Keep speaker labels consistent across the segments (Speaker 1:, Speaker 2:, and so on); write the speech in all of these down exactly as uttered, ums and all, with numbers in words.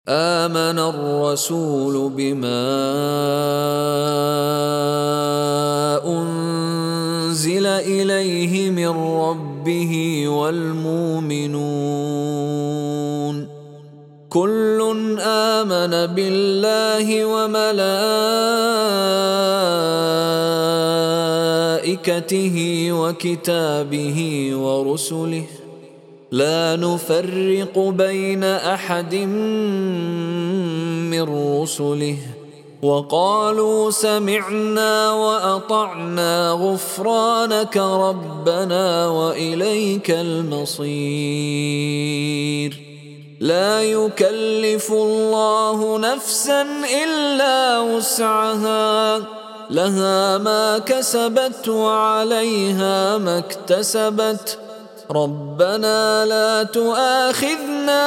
Speaker 1: آمن الرسول بما أنزل إليه من ربه والمؤمنون كل آمن بالله وملائكته وكتابه ورسله لا نفرق بين أحد من رسله وقالوا سمعنا وأطعنا غفرانك ربنا وإليك المصير لا يكلف الله نفسا إلا وسعها لها ما كسبت وعليها ما اكتسبت ربنا لا تؤاخذنا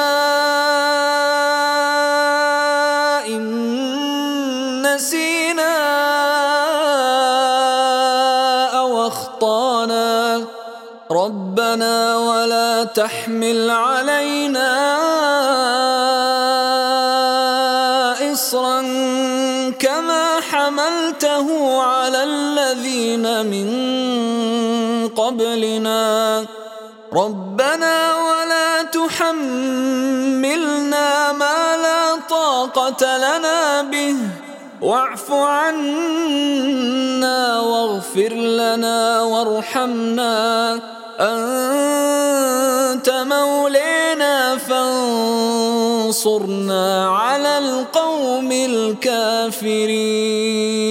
Speaker 1: إن نسينا أو أخطأنا ربنا ولا تحمل علينا إصرا كما حملته على الذين من قبلنا ربنا ولا تحملنا ما لا طاقة لنا به واعف عنا واغفر لنا وارحمنا أنت مولانا فانصرنا على القوم الكافرين.